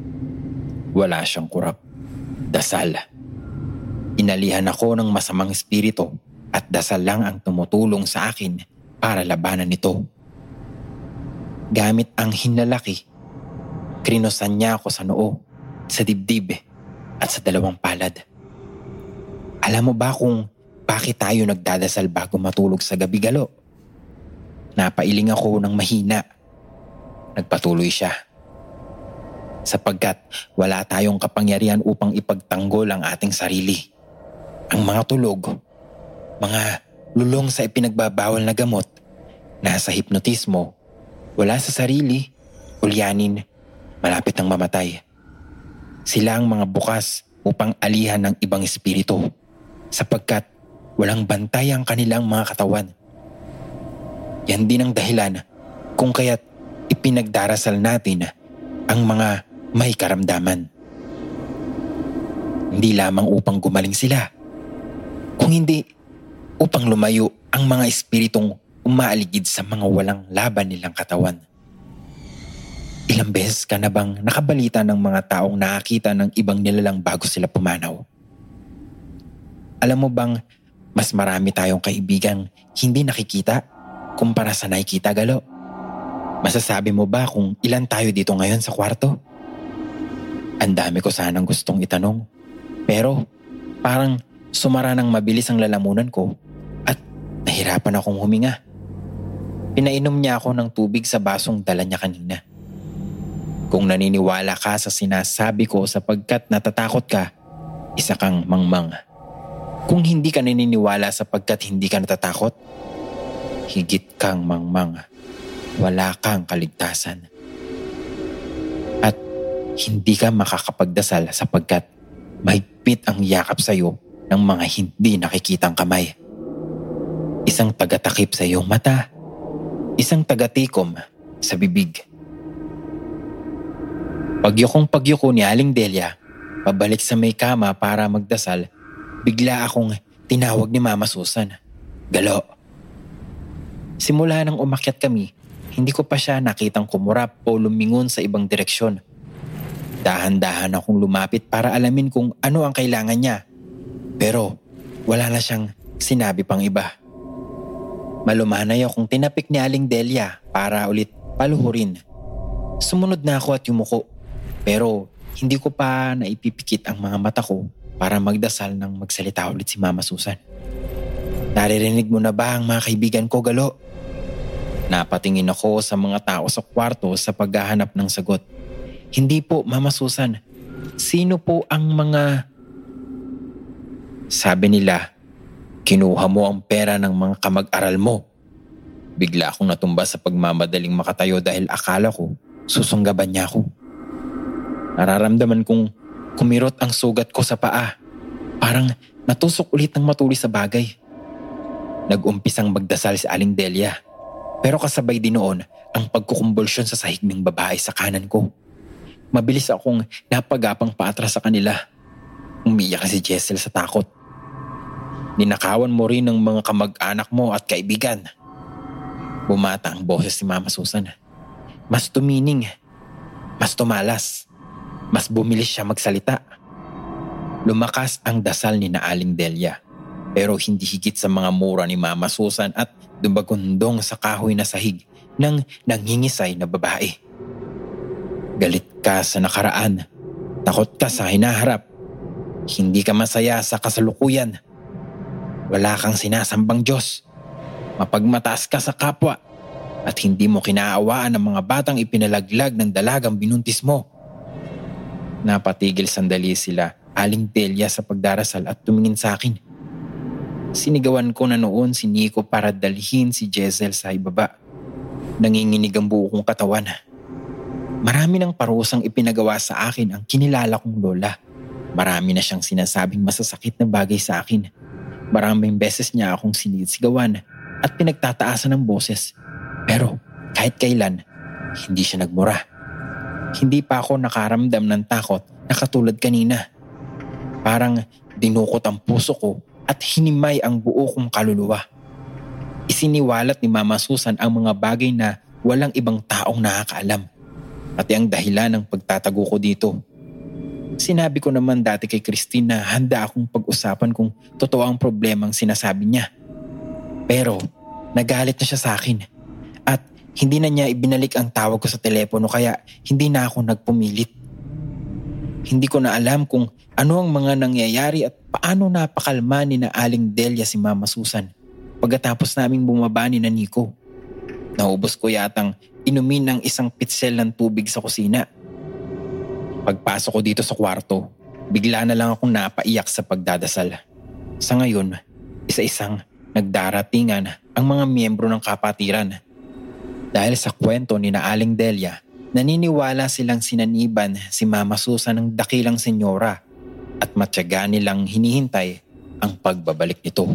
Wala siyang kurap. Dasal. Inalihan ako ng masamang espiritu at dasal lang ang tumutulong sa akin para labanan ito. Gamit ang hinlalaki, krinosan niya ako sa noo, sa dibdib at sa dalawang palad. Alam mo ba kung bakit tayo nagdadasal bago matulog sa gabi, Galo? Napailing ako ng mahina. Nagpatuloy siya. Sapagkat wala tayong kapangyarihan upang ipagtanggol ang ating sarili. Ang mga tulog, mga lulong sa ipinagbabawal na gamot, nasa hipnotismo, wala sa sarili, ulyanin, malapit ang mamatay. Sila ang mga bukas upang alihan ng ibang espiritu, sapagkat walang bantay ang kanilang mga katawan. Yan din ang dahilan kung kaya't ipinagdarasal natin ang mga may karamdaman. Hindi lamang upang gumaling sila, kung hindi upang lumayo ang mga espiritong umaaligid sa mga walang laban nilang katawan. Ilang beses ka na bang nakabalita ng mga taong nakakita ng ibang nilalang bago sila pumanaw? Alam mo bang mas marami tayong kaibigang hindi nakikita kumpara sa nakikita, Galo? Masasabi mo ba kung ilan tayo dito ngayon sa kwarto? Ang dami ko sanang gustong itanong, pero parang sumara ng mabilis ang lalamunan ko at nahirapan akong huminga. Pinainom niya ako ng tubig sa basong dala niya kanina. Kung naniniwala ka sa sinasabi ko sapagkat natatakot ka, isa kang mangmang. Kung hindi ka naniniwala sapagkat hindi ka natatakot, higit kang mangmang. Wala kang kaligtasan. At hindi ka makakapagdasal sapagkat mahigpit ang yakap sa iyo ng mga hindi nakikitang kamay. Isang tagatakip sa iyong mata, isang tagatikom sa bibig. Pagyukong pagyuko ni Aling Delia, pabalik sa may kama para magdasal, bigla akong tinawag ni Mama Susan. Galo. Simula nang umakyat kami, hindi ko pa siya nakitang kumurap o lumingon sa ibang direksyon. Dahan-dahan akong lumapit para alamin kung ano ang kailangan niya. Pero wala na siyang sinabi pang iba. Malumanay akong tinapik ni Aling Delia para ulit paluhurin. Sumunod na ako at yumuko. Pero hindi ko pa naipipikit ang mga mata ko para magdasal nang magsalita ulit si Mama Susan. Naririnig mo na ba ang mga kaibigan ko, Galo? Napatingin ako sa mga tao sa kwarto sa paghahanap ng sagot. Hindi po, Mama Susan. Sino po ang mga... Sabi nila, kinuha mo ang pera ng mga kamag-aral mo. Bigla akong natumba sa pagmamadaling makatayo dahil akala ko susunggaban niya ako. Nararamdaman kong kumirot ang sugat ko sa paa. Parang natusok ulit ng matuloy sa bagay. Nag-umpisang magdasal si Aling Delia. Pero kasabay din noon ang pagkukumbulsyon sa sahig ng babae sa kanan ko. Mabilis akong napagapang paatras sa kanila. Umiyak si Jessel sa takot. Ninakawan mo rin ng mga kamag-anak mo at kaibigan. Bumata ang boses ni Mama Susan. Mas tumining, mas tumalas, mas bumilis siya magsalita. Lumakas ang dasal ni na Aling Delia, pero hindi higit sa mga mura ni Mama Susan at dumagundong sa kahoy na sahig ng nanghingisay na babae. Galit ka sa nakaraan, takot ka sa hinaharap, hindi ka masaya sa kasalukuyan. Wala kang sinasambang Diyos. Mapagmataas ka sa kapwa at hindi mo kinaawaan ang mga batang ipinalaglag ng dalagang binuntis mo. Napatigil sandali sila Aling Delia sa pagdarasal at tumingin sa akin. Sinigawan ko na noon si Nico para dalhin si Jessel sa ibaba. Nanginginig ang buo kong katawan. Marami ng parusang ipinagawa sa akin ang kinilala kong lola. Marami na siyang sinasabing masasakit na bagay sa akin. Maraming beses niya akong sinisigawan at pinagtataasan ng boses. Pero kahit kailan, hindi siya nagmura. Hindi pa ako nakaramdam ng takot na katulad kanina. Parang dinukot ang puso ko at hinimay ang buo kong kaluluwa. Isiniwalat ni Mama Susan ang mga bagay na walang ibang taong nakakaalam. Pati ang dahilan ng pagtatago ko dito. Sinabi ko naman dati kay Christine na handa akong pag-usapan kung totoo ang problemang sinasabi niya. Pero nagalit na siya sa akin at hindi na niya ibinalik ang tawag ko sa telepono kaya hindi na ako nagpumilit. Hindi ko na alam kung ano ang mga nangyayari at paano napakalma ni na Aling Delia si Mama Susan pagkatapos naming bumaba ni na Nico. Naubos ko yatang inumin ng isang pitsel ng tubig sa kusina. Pagpasok ko dito sa kwarto, bigla na lang akong napaiyak sa pagdadasal. Sa ngayon, isa-isang nagdaratingan ang mga miyembro ng kapatiran. Dahil sa kwento ni na Aling Delia, naniniwala silang sinaniban si Mama Susan ng dakilang senyora at matyaga nilang hinihintay ang pagbabalik nito.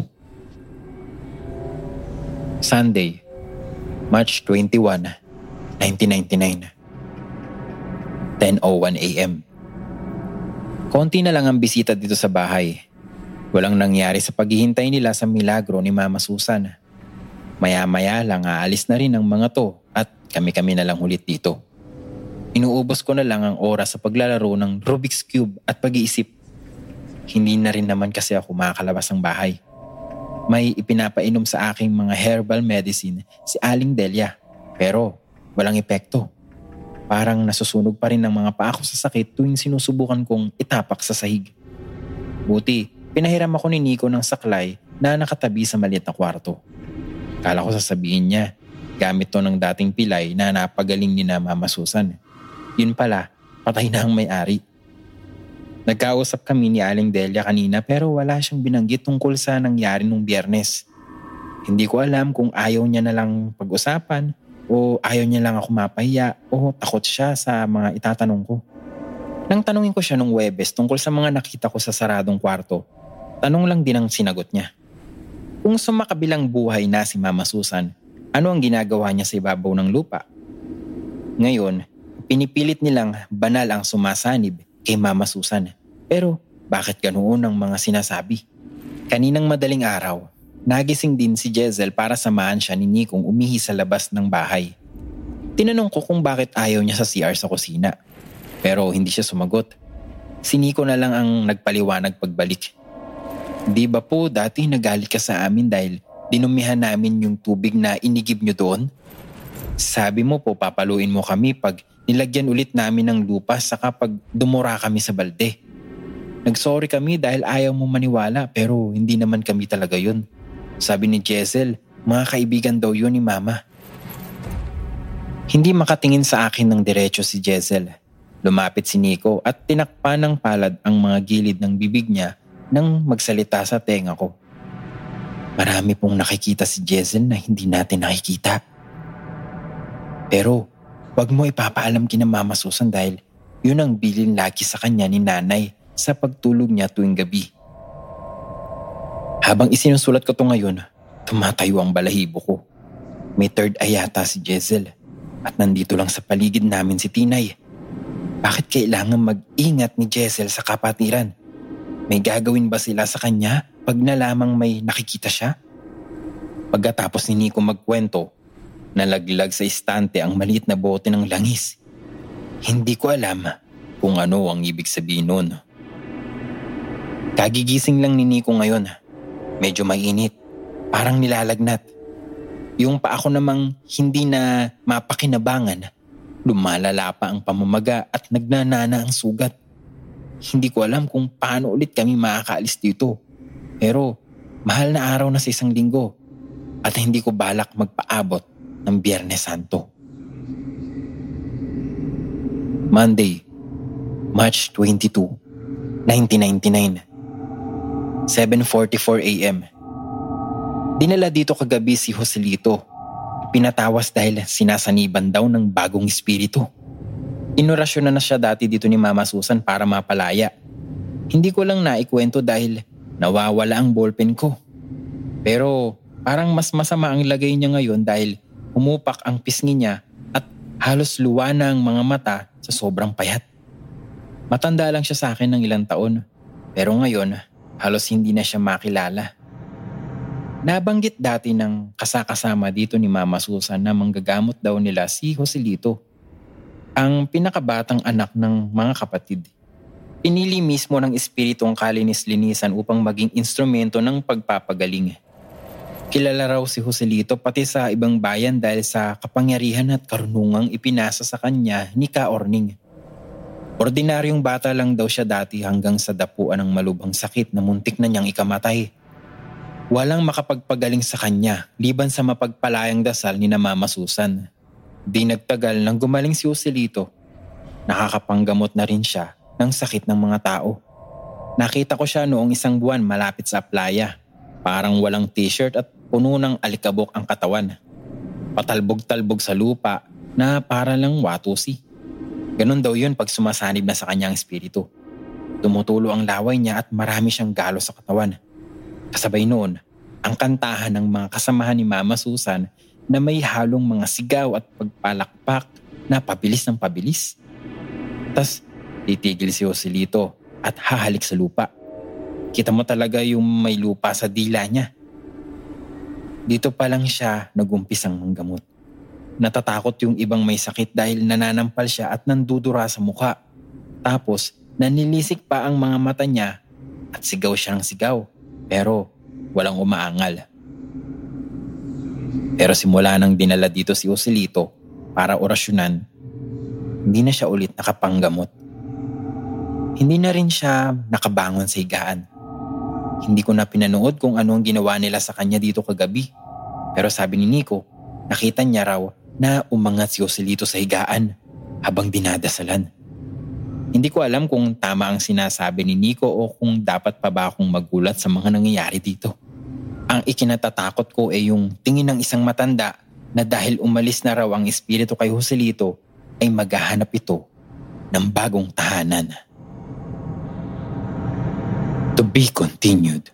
Sunday, March twenty-first, nineteen ninety-nine. ten oh one a.m. Konti na lang ang bisita dito sa bahay. Walang nangyari sa paghihintay nila sa milagro ni Mama Susan. Maya-maya lang aalis na rin ang mga to at kami-kami na lang ulit dito. Inuubos ko na lang ang oras sa paglalaro ng Rubik's Cube at pag-iisip. Hindi na rin naman kasi ako makakalabas ng bahay. May ipinapainom sa aking mga herbal medicine si Aling Delia pero walang epekto. Parang nasusunog pa rin ang mga paa ko sa sakit tuwing sinusubukan kong itapak sa sahig. Buti, pinahiram ako ni Nico ng saklay na nakatabi sa maliit na kwarto. Kala ko sasabihin niya, gamit to ng dating pilay na napagaling ni na Mama Susan. Yun pala, patay na ang may-ari. Nagkausap kami ni Aling Delia kanina pero wala siyang binanggit tungkol sa nangyari nung Biyernes. Hindi ko alam kung ayaw niya na lang pag-usapan o ayaw niya lang ako mapahiya o takot siya sa mga itatanong ko. Nang tanungin ko siya nung Huwebes tungkol sa mga nakita ko sa saradong kwarto, tanong lang din ang sinagot niya. Kung sumakabilang buhay na si Mama Susan, ano ang ginagawa niya sa ibabaw ng lupa? Ngayon, pinipilit nilang banal ang sumasanib kay Mama Susan. Pero bakit ganoon ang mga sinasabi? Kaninang madaling araw, nagising din si Jessel para samahan siya ni Nikong umihi sa labas ng bahay. Tinanong ko kung bakit ayaw niya sa C R sa kusina. Pero hindi siya sumagot. Si Nico na lang ang nagpaliwanag pagbalik. Di ba po dati nagalit ka sa amin dahil dinumihan namin yung tubig na inigib nyo doon? Sabi mo po papaluin mo kami pag nilagyan ulit namin ng lupa saka pag dumura kami sa balde. Nagsorry kami dahil ayaw mo maniwala pero hindi naman kami talaga yun. Sabi ni Jessel, mga kaibigan daw yun ni Mama. Hindi makatingin sa akin ng diretso si Jessel. Lumapit si Nico at tinakpan ng palad ang mga gilid ng bibig niya nang magsalita sa tenga ko. Marami pong nakikita si Jessel na hindi natin nakikita. Pero wag mo ipapaalam kina Mama Susan dahil yun ang bilin lagi sa kanya ni Nanay sa pagtulog niya tuwing gabi. Habang isinusulat ko to ngayon, tumatayo ang balahibo ko. May third eye yata si Jessel at nandito lang sa paligid namin si Tinay. Bakit kailangan mag-ingat ni Jessel sa kapatiran? May gagawin ba sila sa kanya pag nalamang may nakikita siya? Pagkatapos ni Nico magkwento, nalaglag sa istante ang maliit na bote ng langis. Hindi ko alam kung ano ang ibig sabihin nun. Kagigising lang ni Nico ngayon. Medyo mainit, parang nilalagnat. Yung pa ako namang hindi na mapakinabangan, lumalala pa ang pamamaga at nagnanana ang sugat. Hindi ko alam kung paano ulit kami makakaalis dito. Pero mahal na araw na sa isang linggo at hindi ko balak magpaabot ng Biyernes Santo. Monday, March twenty-second, nineteen ninety-nine, seven forty-four a.m. Dinala dito kagabi si Joselito. Pinatawas dahil sinasaniban daw ng bagong espiritu. Inorasyon na na siya dati dito ni Mama Susan para mapalaya. Hindi ko lang naikwento dahil nawawala ang ballpen ko. Pero parang mas masama ang lagay niya ngayon dahil humupak ang pisngi niya at halos luwa na ang mga mata sa sobrang payat. Matanda lang siya sa akin ng ilang taon, pero ngayon halos hindi na siya makilala. Nabanggit dati ng kasakasama dito ni Mama Susan na manggagamot daw nila si Joselito, ang pinakabatang anak ng mga kapatid. Pinili mismo ng espiritu ang kalinis-linisan upang maging instrumento ng pagpapagaling. Kilala raw si Joselito pati sa ibang bayan dahil sa kapangyarihan at karunungang ipinasa sa kanya ni Ka Orning. Ordinaryong bata lang daw siya dati hanggang sa dapuan ng malubhang sakit na muntik na niyang ikamatay. Walang makapagpagaling sa kanya liban sa mapagpalayang dasal ni na Mama Susan. Di nagtagal nang gumaling si Joselito. Nakakapanggamot na rin siya ng sakit ng mga tao. Nakita ko siya noong isang buwan malapit sa playa. Parang walang t-shirt at puno ng alikabok ang katawan. Patalbog-talbog sa lupa na para lang watusi. Ganon daw yun pag sumasanib na sa kanyang espiritu. Tumutulo ang laway niya at marami siyang galo sa katawan. Kasabay noon, ang kantahan ng mga kasamahan ni Mama Susan na may halong mga sigaw at pagpalakpak na pabilis ng pabilis. Tas titigil si Joselito at hahalik sa lupa. Kita mo talaga yung may lupa sa dila niya. Dito pa lang siya nagumpisang manggamot. Natatakot yung ibang may sakit dahil nananampal siya at nandudura sa mukha. Tapos nanilisik pa ang mga mata niya at sigaw siya ng sigaw. Pero walang umaangal. Pero simula nang dinala dito si Joselito para orasyonan, hindi na siya ulit nakapanggamot. Hindi na rin siya nakabangon sa higaan. Hindi ko na pinanood kung ano ang ginawa nila sa kanya dito kagabi. Pero sabi ni Nico, nakita niya raw na umangat si Joselito sa higaan habang dinadasalan. Hindi ko alam kung tama ang sinasabi ni Nico o kung dapat pa ba akong magulat sa mga nangyayari dito. Ang ikinatatakot ko ay yung tingin ng isang matanda na dahil umalis na raw ang espiritu kay Joselito ay maghahanap ito ng bagong tahanan. To be continued.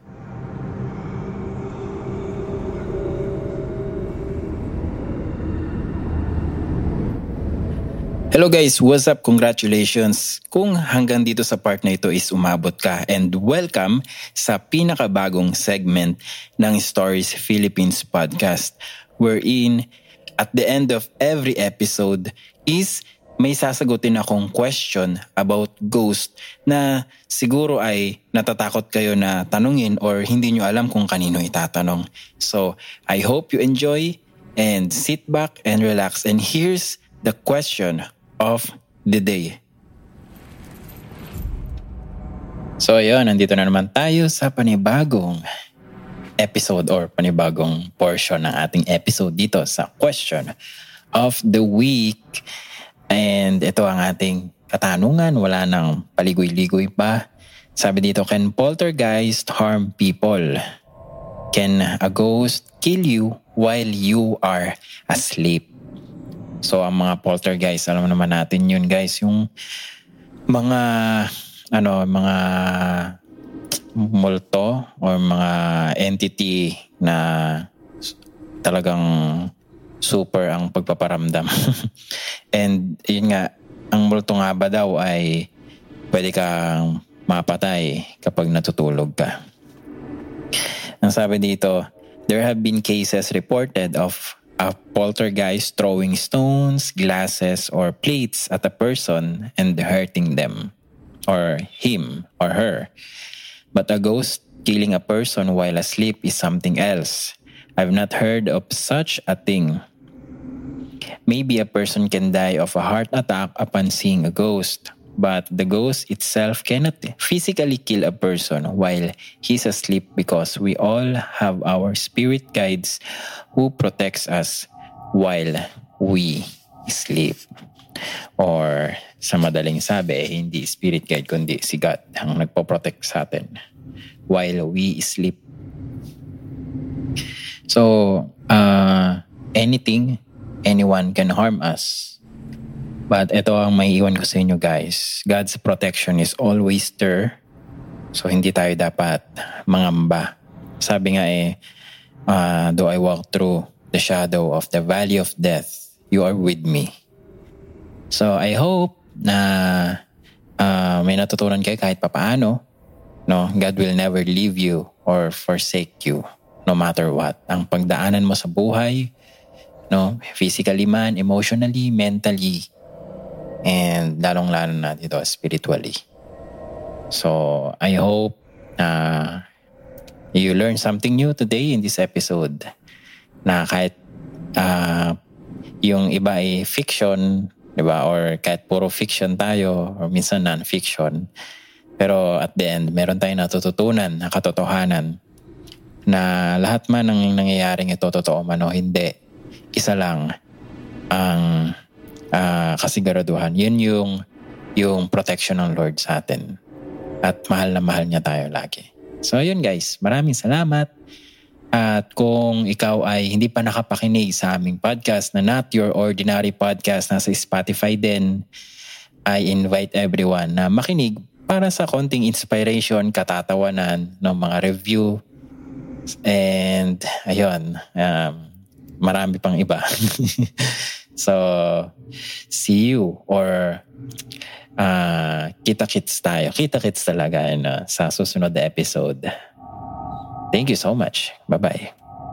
Hello guys, what's up? Congratulations kung hanggang dito sa part na ito is umabot ka, and welcome sa pinakabagong segment ng Stories Philippines podcast, wherein at the end of every episode is may sasagutin akong question about ghost na siguro ay natatakot kayo na tanungin or hindi nyo alam kung kanino itatanong. So I hope you enjoy and sit back and relax, and here's the question of the day. So ayun, nandito na naman tayo sa panibagong episode or panibagong portion ng ating episode dito sa Question of the Week. And ito ang ating katanungan, wala nang paligoy-ligoy pa. Sabi dito, can poltergeist harm people? Can a ghost kill you while you are asleep? So ang mga poltergeist, alam naman natin yun guys, yung mga ano, mga multo or mga entity na talagang super ang pagpaparamdam. And yun nga, ang multo nga ba daw ay pwede kang mapatay kapag natutulog ka. Ang sabi dito, there have been cases reported of a poltergeist throwing stones, glasses, or plates at a person and hurting them, or him or her. But a ghost killing a person while asleep is something else. I've not heard of such a thing. Maybe a person can die of a heart attack upon seeing a ghost, but the ghost itself cannot physically kill a person while he's asleep because we all have our spirit guides who protects us while we sleep. Or sa madaling sabi, hindi spirit guide kundi si God ang nagpo-protect sa atin while we sleep. So, uh, anything, anyone can harm us. But ito ang may iwan ko sa inyo guys. God's protection is always there. So, hindi tayo dapat mangamba. Sabi nga eh, uh, though I walk through the shadow of the valley of death, you are with me. So, I hope na uh, may natutunan kayo kahit papaano. No, God will never leave you or forsake you no matter what. Ang pagdaanan mo sa buhay, no, physically man, emotionally, mentally, and lalong-lalo na dito spiritually. So, I hope na uh, you learn something new today in this episode. Na kahit uh, yung iba ay fiction, diba? Or kahit puro fiction tayo or minsan non-fiction. Pero at the end, meron tayong natututunan na katotohanan na lahat man ng nangyayaring ito, totoo man o hindi, isa lang ang uh, kasiguraduhan. Yun yung, yung protection ng Lord sa atin. At mahal na mahal niya tayo lagi. So yun guys, maraming salamat. At kung ikaw ay hindi pa nakapakinig sa aming podcast na Not Your Ordinary Podcast, nasa Spotify din, I invite everyone na makinig para sa konting inspiration, katatawanan ng mga review. And ayun, um, marami pang iba. So, see you or uh, kita-kits tayo. Kita-kits talaga na sa susunod na episode. Thank you so much. Bye-bye.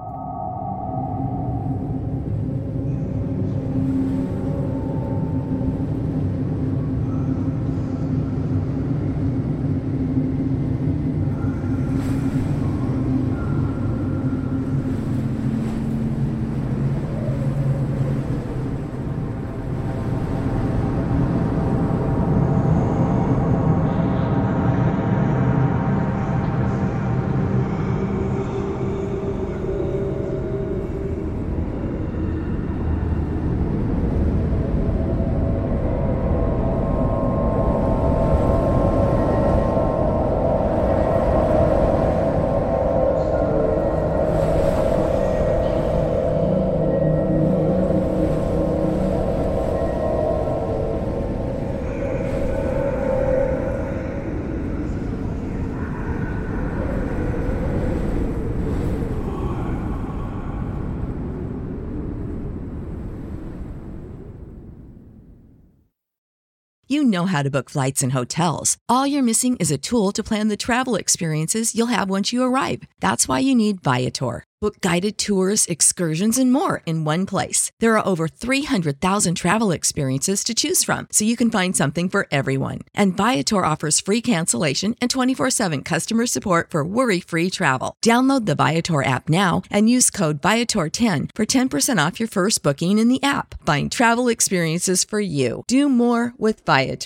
You know how to book flights and hotels. All you're missing is a tool to plan the travel experiences you'll have once you arrive. That's why you need Viator. Book guided tours, excursions, and more in one place. There are over three hundred thousand travel experiences to choose from, so you can find something for everyone. And Viator offers free cancellation and twenty-four seven customer support for worry-free travel. Download the Viator app now and use code Viator ten for ten percent off your first booking in the app. Find travel experiences for you. Do more with Viator.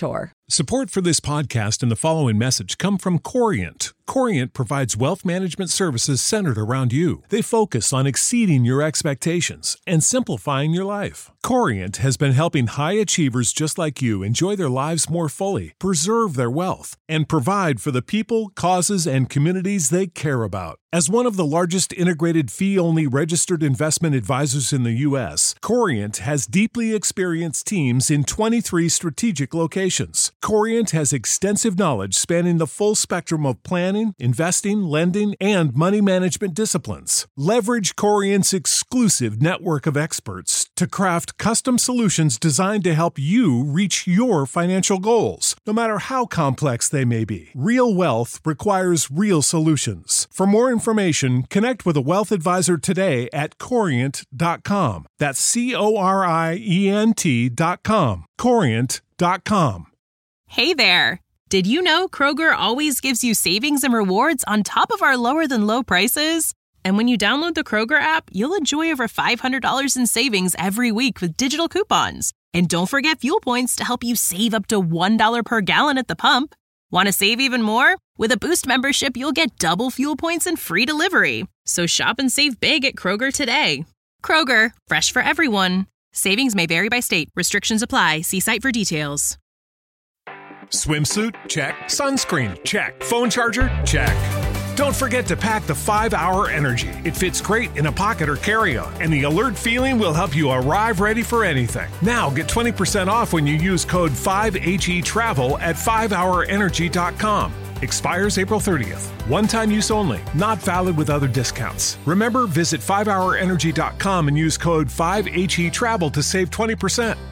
Support for this podcast and the following message come from Corient. Corient provides wealth management services centered around you. They focus on exceeding your expectations and simplifying your life. Corient has been helping high achievers just like you enjoy their lives more fully, preserve their wealth, and provide for the people, causes, and communities they care about. As one of the largest integrated fee-only registered investment advisors in the U S, Corient has deeply experienced teams in twenty-three strategic locations. Corient has extensive knowledge spanning the full spectrum of planning, investing, lending, and money management disciplines. Leverage Corient's exclusive network of experts to craft custom solutions designed to help you reach your financial goals, no matter how complex they may be. Real wealth requires real solutions. For more information, connect with a wealth advisor today at corient dot com. That's C O R I E N T dot com. corient dot com. Hey there! Did you know Kroger always gives you savings and rewards on top of our lower-than-low prices? And when you download the Kroger app, you'll enjoy over five hundred dollars in savings every week with digital coupons. And don't forget fuel points to help you save up to one dollar per gallon at the pump. Want to save even more? With a Boost membership, you'll get double fuel points and free delivery. So shop and save big at Kroger today. Kroger, fresh for everyone. Savings may vary by state. Restrictions apply. See site for details. Swimsuit? Check. Sunscreen? Check. Phone charger? Check. Don't forget to pack the five hour Energy. It fits great in a pocket or carry-on, and the alert feeling will help you arrive ready for anything. Now get twenty percent off when you use code five H E travel at five hour energy dot com. Expires April thirtieth. One-time use only. Not valid with other discounts. Remember, visit five hour energy dot com and use code five H E travel to save twenty percent.